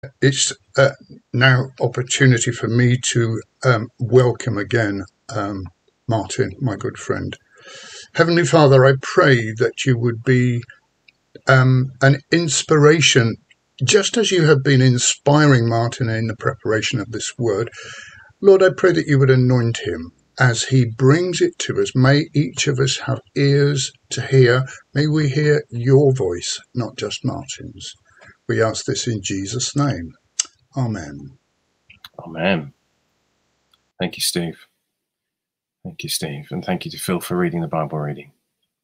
It's now opportunity for me to welcome again Martin, my good friend. Heavenly Father, I pray that you would be an inspiration, just as you have been inspiring Martin in the preparation of this word. Lord, I pray that you would anoint him as he brings it to us. May each of us have ears to hear. May we hear your voice, not just Martin's. We ask this in Jesus' name. Amen. Amen. Thank you, Steve. Thank you, Steve. And thank you to Phil for reading the Bible reading.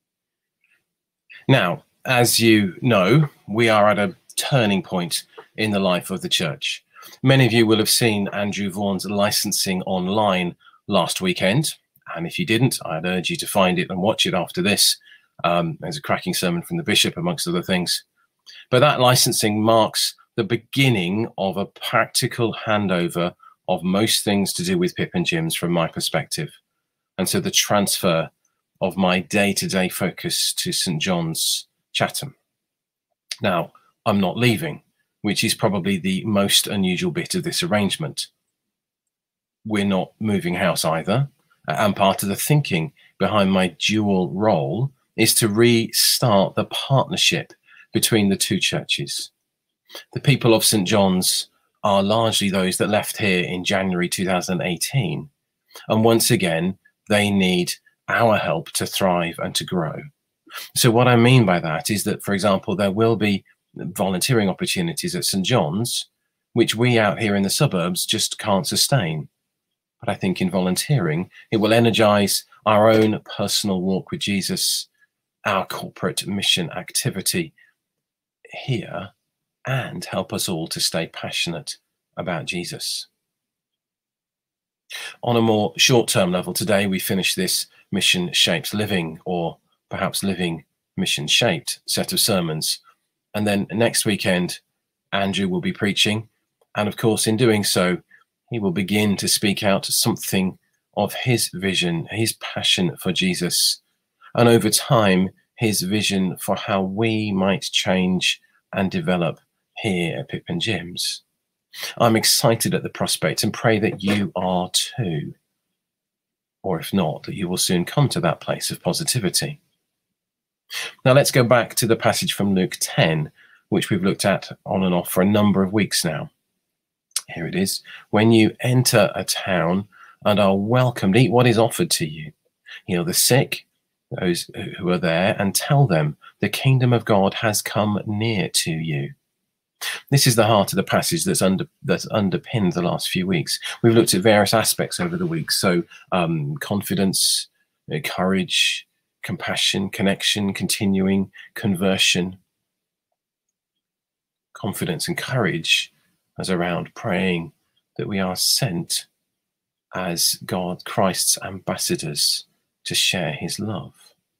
Now, as you know, we are at a turning point in the life of the church. Many of you will have seen Andrew Vaughan's licensing online last weekend. And if you didn't, I'd urge you to find it and watch it after this. There's a cracking sermon from the bishop, amongst other things. But that licensing marks the beginning of a practical handover of most things to do with Pip and Jim's from my perspective. And so the transfer of my day-to-day focus to St. John's, Chatham. Now, I'm not leaving, which is probably the most unusual bit of this arrangement. We're not moving house either. And part of the thinking behind my dual role is to restart the partnership between the two churches. The people of St. John's are largely those that left here in January 2018. And once again, they need our help to thrive and to grow. So what I mean by that is that, for example, there will be volunteering opportunities at St. John's, which we out here in the suburbs just can't sustain. But I think in volunteering, it will energize our own personal walk with Jesus, our corporate mission activity here, and help us all to stay passionate about Jesus. On a more short-term level, today we finish this Mission-Shaped Living, or perhaps Living Mission-Shaped set of sermons. And then next weekend, Andrew will be preaching. And of course, in doing so, he will begin to speak out something of his vision, his passion for Jesus, and over time, his vision for how we might change and develop here at Pip and Jim's. I'm excited at the prospect and pray that you are too. Or if not, that you will soon come to that place of positivity. Now let's go back to the passage from Luke 10, which we've looked at on and off for a number of weeks now. Here it is. When you enter a town and are welcomed, eat what is offered to you. Heal the sick, those who are there, and tell them the kingdom of God has come near to you. This is the heart of the passage that's underpinned the last few weeks. We've looked at various aspects over the week. So confidence, courage, compassion, connection, continuing, conversion. Confidence and courage as around praying that we are sent as God, Christ's ambassadors to share his love.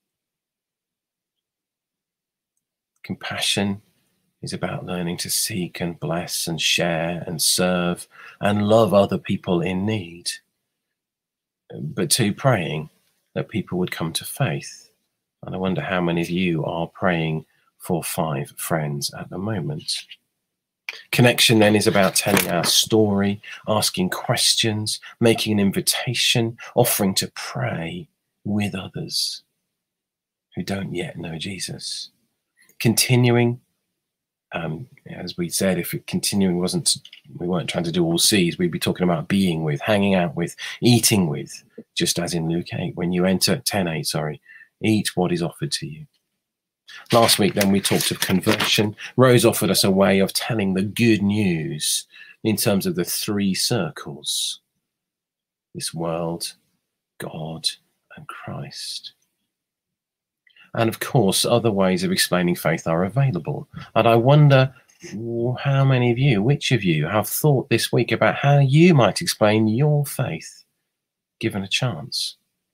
Compassion is about learning to seek and bless and share and serve and love other people in need. But to praying that people would come to faith. And I wonder how many of you are praying for 5 friends at the moment. Connection then is about telling our story, asking questions, making an invitation, offering to pray with others who don't yet know Jesus. Continuing, as we said, if continuing we weren't trying to do all C's, we'd be talking about being with, hanging out with, eating with, just as in Luke 8, when you enter 10:8, eat what is offered to you. Last week, then, we talked of conversion. Rose offered us a way of telling the good news in terms of the 3 circles: this world, God, and Christ. And of course, other ways of explaining faith are available. And I wonder how many of you, which of you, have thought this week about how you might explain your faith given a chance.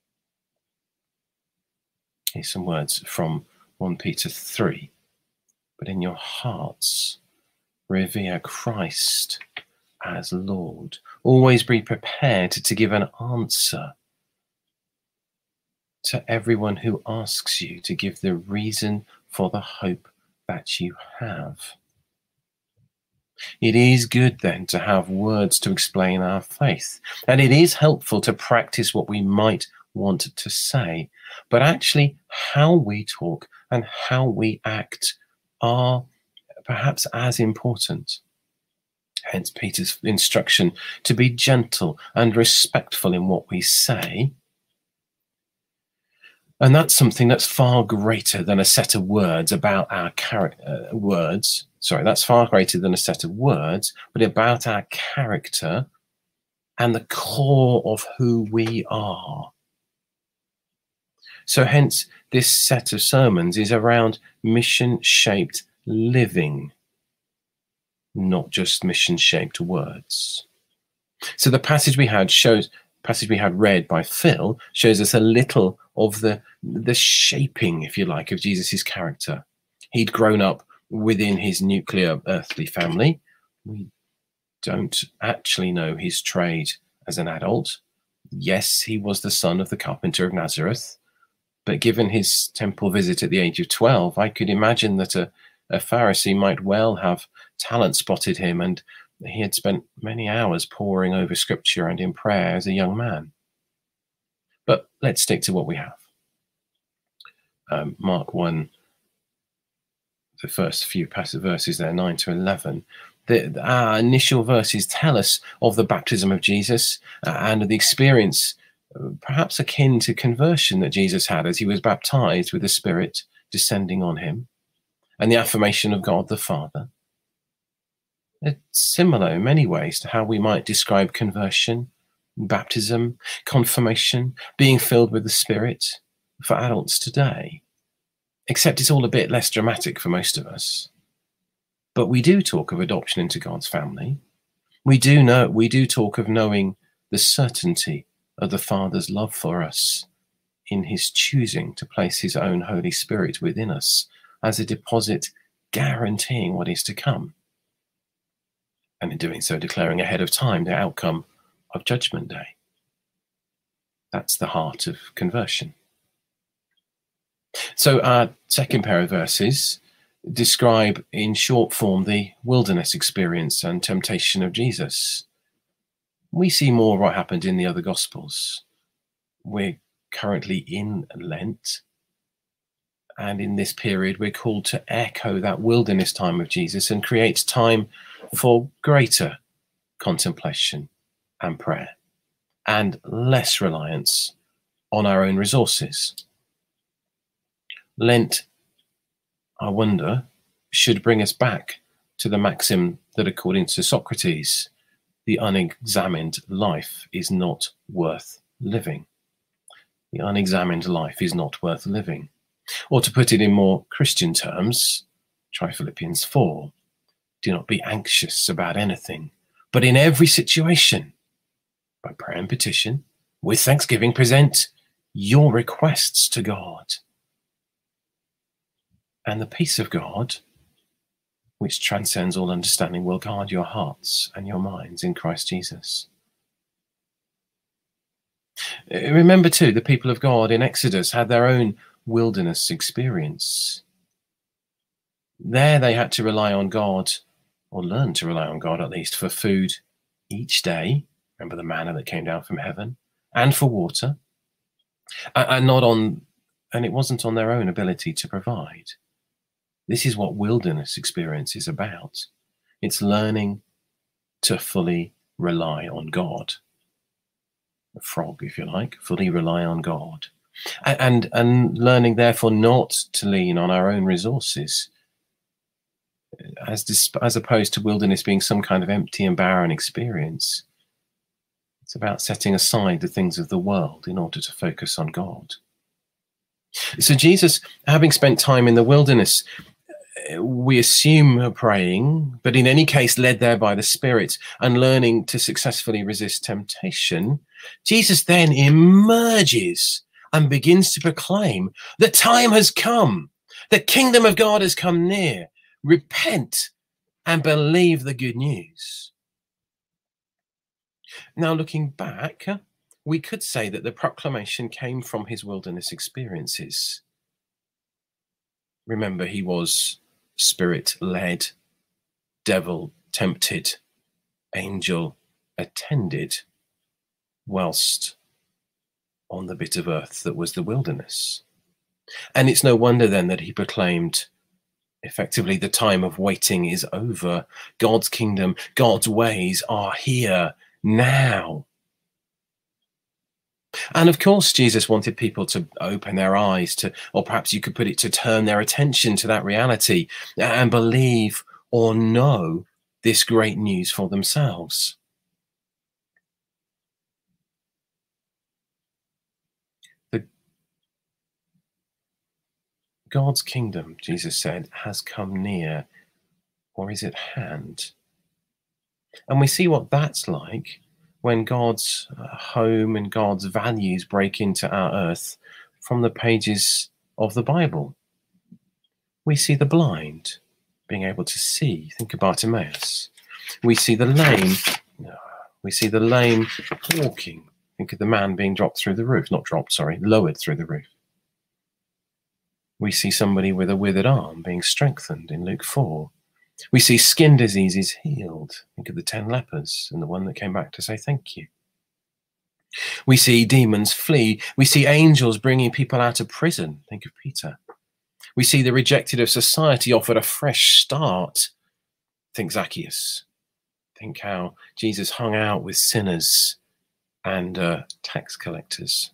Here's some words from 1 Peter 3. But in your hearts, revere Christ as Lord. Always be prepared to give an answer to everyone who asks you, to give the reason for the hope that you have. It is good then to have words to explain our faith, and it is helpful to practice what we might want to say, but actually how we talk and how we act are perhaps as important. Hence Peter's instruction to be gentle and respectful in what we say. And that's something that's far greater than a set of words about our that's far greater than a set of words, but about our character and the core of who we are. So hence this set of sermons is around mission-shaped living, not just mission-shaped words. So the passage we had read by Phil shows us a little of the shaping, if you like, of Jesus's character. He'd grown up within his nuclear earthly family. We don't actually know his trade as an adult. Yes, he was the son of the carpenter of Nazareth, but given his temple visit at the age of 12, I could imagine that a Pharisee might well have talent spotted him, and he had spent many hours poring over scripture and in prayer as a young man. But let's stick to what we have. Mark 1, the first few passive verses there, 9 to 11. Our initial verses tell us of the baptism of Jesus and the experience, perhaps akin to conversion, that Jesus had as he was baptized with the Spirit descending on him, and the affirmation of God the Father. It's similar in many ways to how we might describe conversion, baptism, confirmation, being filled with the Spirit for adults today. Except it's all a bit less dramatic for most of us. But we do talk of adoption into God's family. We do talk of knowing the certainty of the Father's love for us in his choosing to place his own Holy Spirit within us as a deposit guaranteeing what is to come. And in doing so, declaring ahead of time the outcome of Judgment Day. That's the heart of conversion. So our second pair of verses describe in short form the wilderness experience and temptation of Jesus. We see more of what happened in the other Gospels. We're currently in Lent, and in this period we're called to echo that wilderness time of Jesus and create time for greater contemplation and prayer and less reliance on our own resources. Lent, I wonder, should bring us back to the maxim that, according to Socrates, the unexamined life is not worth living. The unexamined life is not worth living. Or to put it in more Christian terms, try Philippians 4. Do not be anxious about anything, but in every situation, by prayer and petition, with thanksgiving, present your requests to God. And the peace of God, which transcends all understanding, will guard your hearts and your minds in Christ Jesus. Remember too, the people of God in Exodus had their own wilderness experience. There they had to rely on God, or learn to rely on God at least, for food each day. Remember the manna that came down from heaven, and for water, and it wasn't on their own ability to provide. This is what wilderness experience is about. It's learning to fully rely on God. A frog, if you like, fully rely on God. And learning, therefore, not to lean on our own resources, as opposed to wilderness being some kind of empty and barren experience. It's about setting aside the things of the world in order to focus on God. So Jesus, having spent time in the wilderness, we assume praying, but in any case led there by the Spirit and learning to successfully resist temptation, Jesus then emerges and begins to proclaim, the time has come, the kingdom of God has come near, repent and believe the good news. Now, looking back, we could say that the proclamation came from his wilderness experiences. Remember, he was Spirit-led, tempted, angel attended whilst on the bit of earth that was the wilderness. And it's no wonder then that he proclaimed, effectively, the time of waiting is over. God's kingdom, God's ways are here now. And of course, Jesus wanted people to open their eyes to, or perhaps you could put it, to turn their attention to that reality and believe or know this great news for themselves. God's kingdom, Jesus said, has come near, or is at hand. And we see what that's like when God's home and God's values break into our earth from the pages of the Bible. We see the blind being able to see. Think of Bartimaeus. We see the lame. We see the lame walking. Think of the man being lowered through the roof. We see somebody with a withered arm being strengthened in Luke 4. We see skin diseases healed. Think of the 10 lepers and the one that came back to say thank you. We see demons flee. We see angels bringing people out of prison. Think of Peter. We see the rejected of society offered a fresh start. Think Zacchaeus. Think how Jesus hung out with sinners and tax collectors.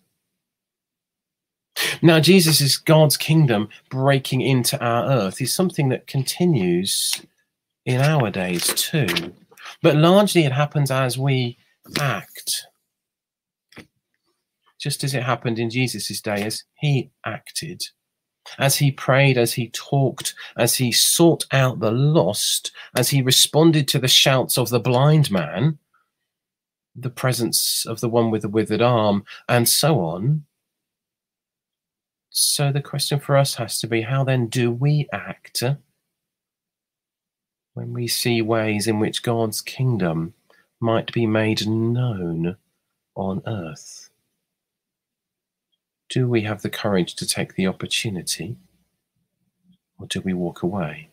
Now, Jesus' God's kingdom breaking into our earth is something that continues in our days too. But largely it happens as we act. Just as it happened in Jesus' day, as he acted, as he prayed, as he talked, as he sought out the lost, as he responded to the shouts of the blind man, the presence of the one with the withered arm, and so on. So the question for us has to be, how then do we act when we see ways in which God's kingdom might be made known on earth? Do we have the courage to take the opportunity, or do we walk away?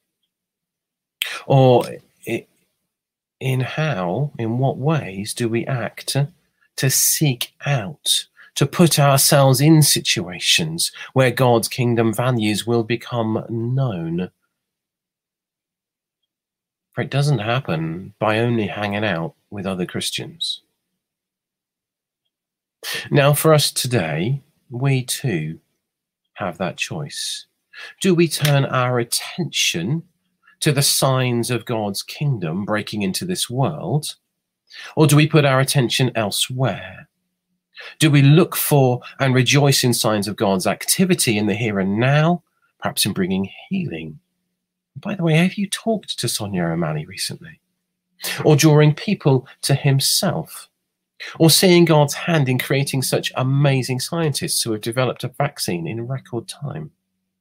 Or in what ways do we act to seek out, to put ourselves in situations where God's kingdom values will become known? For it doesn't happen by only hanging out with other Christians. Now, for us today, we too have that choice. Do we turn our attention to the signs of God's kingdom breaking into this world, or do we put our attention elsewhere? Do we look for and rejoice in signs of God's activity in the here and now, perhaps in bringing healing? By the way, have you talked to Sonia O'Malley recently? Or drawing people to himself? Or seeing God's hand in creating such amazing scientists who have developed a vaccine in record time?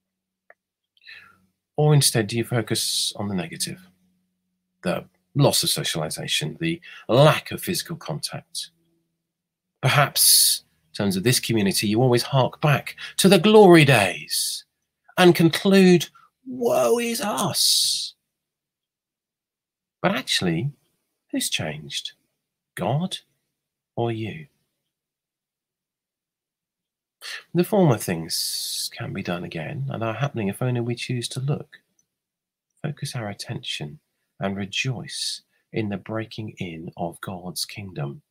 Or instead, do you focus on the negative? The loss of socialization, the lack of physical contact? Perhaps, in terms of this community, you always hark back to the glory days and conclude, woe is us. But actually, who's changed? God or you? The former things can be done again and are happening if only we choose to look, focus our attention, and rejoice in the breaking in of God's kingdom.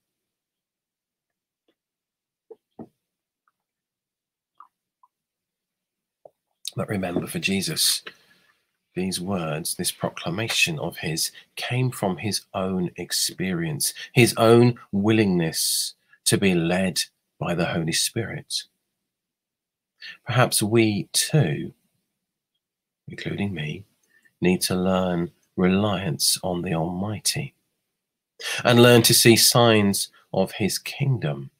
But remember, for Jesus, these words, this proclamation of his, came from his own experience, his own willingness to be led by the Holy Spirit. Perhaps we too, including me, need to learn reliance on the Almighty and learn to see signs of his kingdom.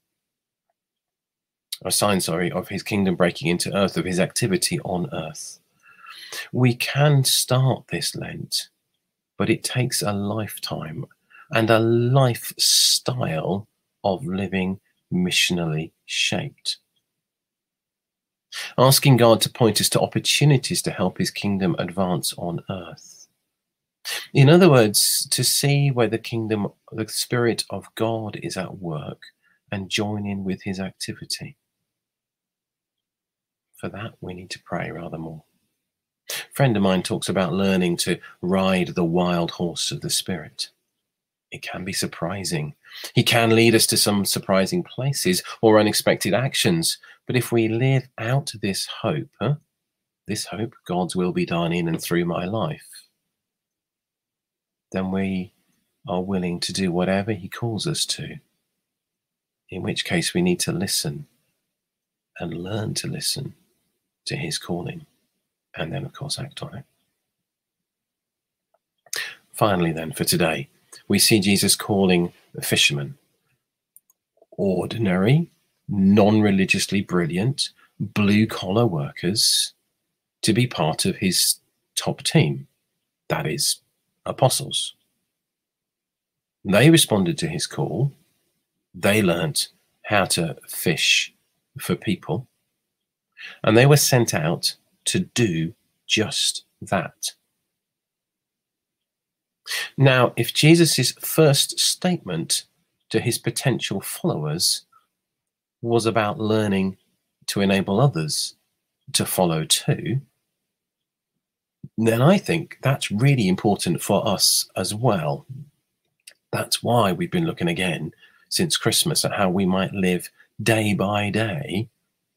Of his kingdom breaking into earth, of his activity on earth. We can start this Lent, but it takes a lifetime and a lifestyle of living missionally shaped. Asking God to point us to opportunities to help his kingdom advance on earth. In other words, to see where the Spirit of God is at work and join in with his activity. For that, we need to pray rather more. A friend of mine talks about learning to ride the wild horse of the Spirit. It can be surprising. He can lead us to some surprising places or unexpected actions. But if we live out this hope, God's will be done in and through my life, then we are willing to do whatever he calls us to. In which case we need to listen and learn to listen to his calling, and then of course act on it. Finally then, for today, we see Jesus calling the fishermen, ordinary, non-religiously brilliant, blue-collar workers, to be part of his top team, that is, apostles. They responded to his call. They learnt how to fish for people, and they were sent out to do just that. Now, if Jesus' first statement to his potential followers was about learning to enable others to follow too, then I think that's really important for us as well. That's why we've been looking again since Christmas at how we might live day by day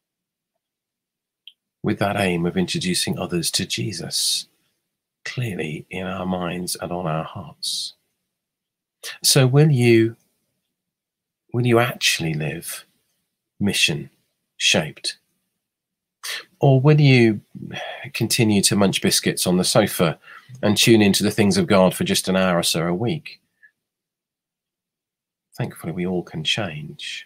with that aim of introducing others to Jesus clearly in our minds and on our hearts. So will you actually live mission shaped? Or will you continue to munch biscuits on the sofa and tune into the things of God for just an hour or so a week? Thankfully, we all can change.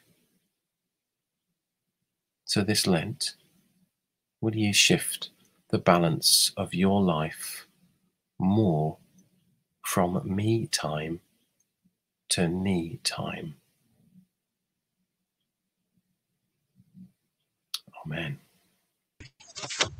So this Lent, will you shift the balance of your life more from me time to need time?